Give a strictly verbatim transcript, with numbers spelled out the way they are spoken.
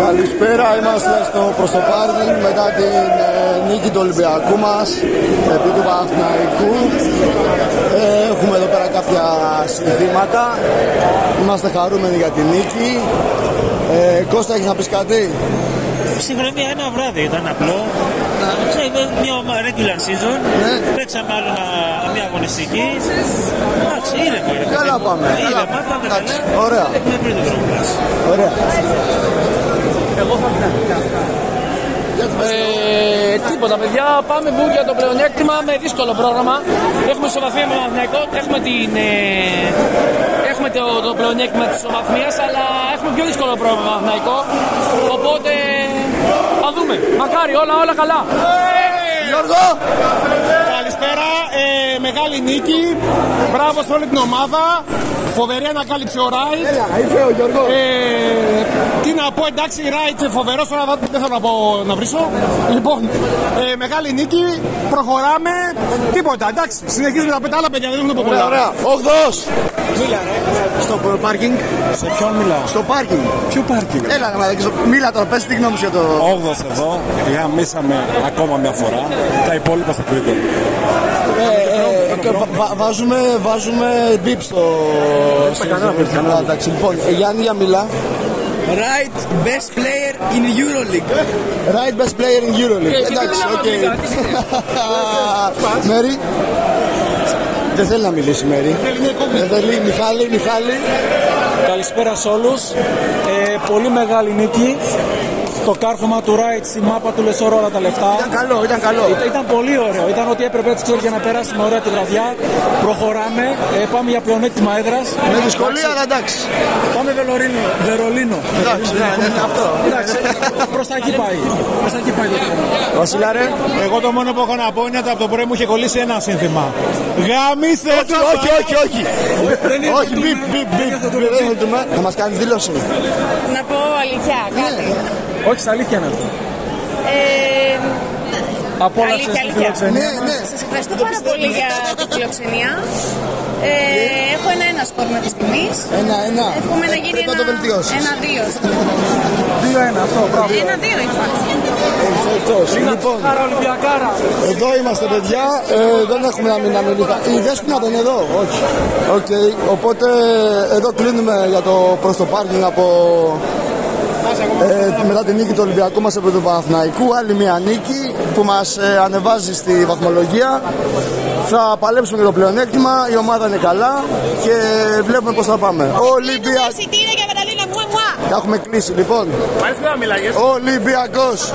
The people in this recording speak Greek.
Καλησπέρα, είμαστε στο προς το πάρκινγκ μετά την ε, νίκη του Ολυμπιακού μας επί του Παναθηναϊκού. Ε, έχουμε εδώ πέρα κάποια συνθήματα. Είμαστε χαρούμενοι για την νίκη. ε, Κώστα, έχεις να πεις κάτι? Συγχρονία ένα βράδυ ήταν απλό. Ξέρετε, μια regular season. Ναι. Παίξαμε άλλο μια αγωνιστική. Εντάξει, ήρεμο είναι. Καλά πάμε. Ήρεμο, πάμε καλά. Ωραία. Έχουμε βρει το δρόμο μας. Ωραία. Εγώ θα Ε, τίποτα, παιδιά. Πάμε βου για το πλεονέκτημα με δύσκολο πρόγραμμα. Έχουμε ισοβαθμία με τον Παναθηναϊκό. Έχουμε, την, ε, έχουμε το, το πλεονέκτημα της ισοβαθμίας, αλλά έχουμε πιο δύσκολο πρόγραμμα με τον Παναθηναϊκό. Οπότε θα δούμε. Μακάρι, όλα, όλα καλά. Γιώργο! Καλησπέρα, ε, μεγάλη νίκη. Μπράβο σε όλη την ομάδα. Φοβερή ανακάλυψη ο Ράιτ. Έλα, ήρθε ο Γιώργο. Ε, τι να πω, εντάξει, Ράιτ φοβερός, τώρα δεν θέλω να πω να βρίσω. Λοιπόν, ε, μεγάλη νίκη, προχωράμε. Τίποτα, εντάξει, συνεχίζουμε να πετάμε άλλα παιδιά, δεν έχουμε πολλά. Ωραία, Όγδος! Μίλα, ρε. Στο πάρκινγκ. Σε ποιον μιλάω? Στο πάρκινγκ. Ποιο πάρκινγκ? Έλα, μίλα τώρα, πες τη γνώμη σου για το... Όγδος εδώ, γαμίσαμε ακόμα μια φορά. Τα υπόλοιπα στο Twitter. Ε, ε, βα, βα, βάζουμε, βάζουμε μπιπ στο... κανένα. Εντάξει, λοιπόν, ε, Γιάννη, για μιλά. Right, best player in Euroleague. Right, best player in Euroleague. Εντάξει, οκ. Μέρη. Δεν θέλει να μιλήσει, Μέρη. Δεν θέλει, Μιχάλη, Μιχάλη. Καλησπέρα σε όλους. Ε, πολύ μεγάλη νίκη. Το κάρφωμα του Ράιτ στη μάπα του Λεσόρο όλα τα λεφτά. Ήταν καλό, ήταν καλό. Ήταν, ήταν πολύ ωραίο. Ήταν ό,τι έπρεπε, έτσι ξέρω, για να περάσουμε ωραία τη βραδιά. Προχωράμε. Ε, πάμε για πλεονέκτημα έδρας. Με δυσκολία, αλλά εντάξει. Πάμε Βερολίνο. Βερολίνο. Εντάξει, ναι, ναι, αυτό. Εντάξει, προς τα εκεί πάει. Προς τα εκεί πάει το θέμα. Βασιλάρε. Εγώ το μόνο που έχω να πω είναι ότι από το πρωί μου είχε κολλήσει ένα σύνθημα. Γάμισε! Όχι, όχι, όχι. Όχι, μπιπ, μπιπ, μπιπ. Θα μας κάνεις δήλωση. Να πω αλήθεια κάτι. Όχι, στα αλήθεια είναι αυτό. Ε, Απόλαυσες αλήθεια, τη αλήθεια. φιλοξενία. Ναι, ναι. Σας ευχαριστώ πάρα πολύ για τη φιλοξενία. Ε, έχω ένα-ένα σκορ μέχρι στιγμής. Ένα-ένα. Εύχομαι να γίνει Πρέπει να το βελτιώσεις. ένα-δύο. Δύο-ένα, αυτό, μπράβο. Ένα-δύο υπάρχει. Λοιπόν, Άρα Ολυμπιακάρα. εδώ είμαστε, παιδιά. Ε, δεν έχουμε να μην να μιλήσουμε. Η Δέσποινα δεν είναι εδώ. Όχι. Οκ. Οπότε εδώ κλείνουμε για το προς το πάρκινγκ από... Ε, μετά την νίκη του Ολυμπιακού μας επί του Παναθηναϊκού. Άλλη μια νίκη που μας ε, ανεβάζει στη βαθμολογία. Θα παλέψουμε για το πλεονέκτημα. Η ομάδα είναι καλά και βλέπουμε πώς θα πάμε. Ολυμπιακός. Εισιτήρια για Βερολίνο, μουα μουα. Τα έχουμε κλείσει, λοιπόν. Μάλιστα να μιλάγες. Ολυμπιακός.